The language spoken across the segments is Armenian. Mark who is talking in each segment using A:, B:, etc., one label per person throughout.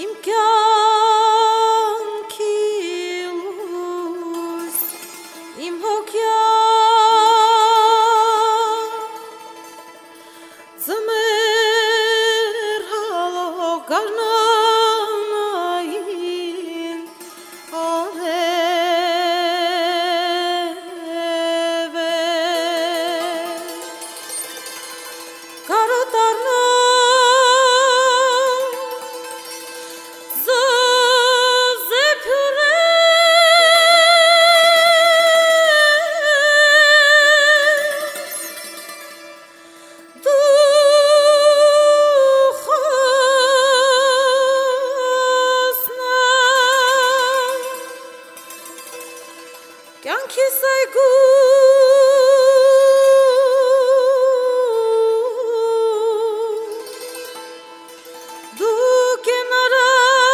A: Իմ կյանքի լույս, իմ հոգյան, ձմեր հալող գարնանային արև է, կարոտարնա կյանքիս այգու դու կենարա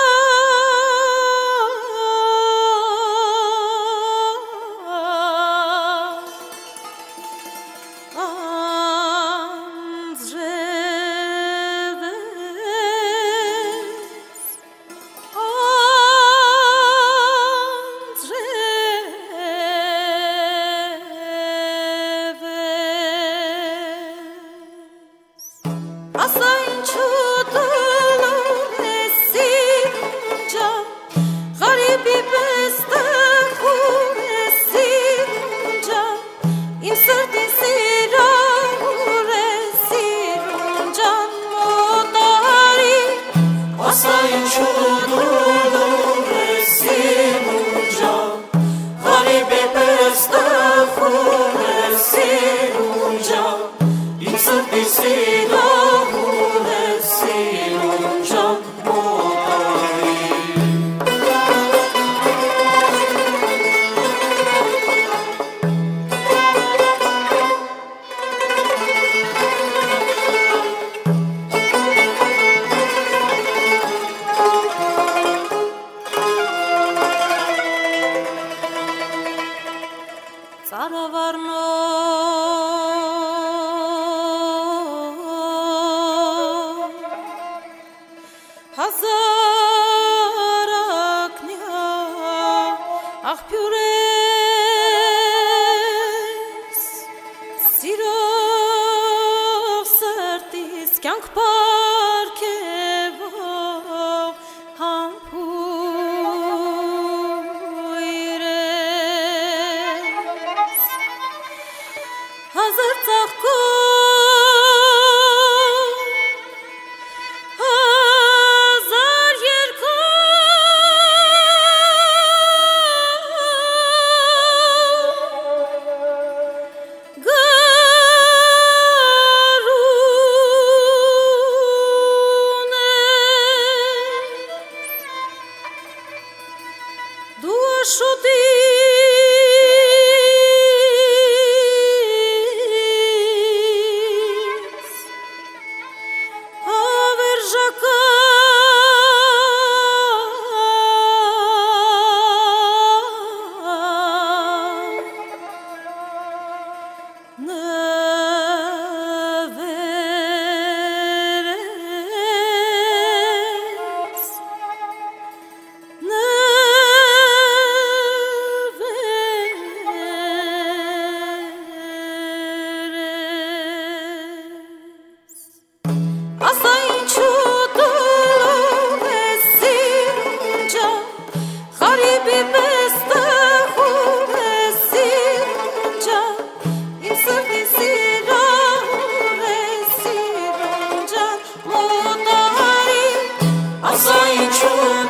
A: ասա ինչու դու ես ինջա Ղարիբի պես տխուր ես ինջա Իմ սրտին սիրահուր ես ինջան մոտարի ասա ինչու դու ես ինջա Ղարիբի պես տխուր ես ինջա Իմ սրտին սիրահուր ես ինջան մոտարի Ծարավառնո հազարակնյա աղբյուր ես սիրող սրտիս կյանք պարգևող համբույր ես հազար ծաղկով Դու շուտից հավերժական նվեր ես ասա ինչու դու ես ինջա Ղարիբի պես տխուր ես ինջա Իմ սրտին սիրահուր ես ինջան մոտարի ասա ինչու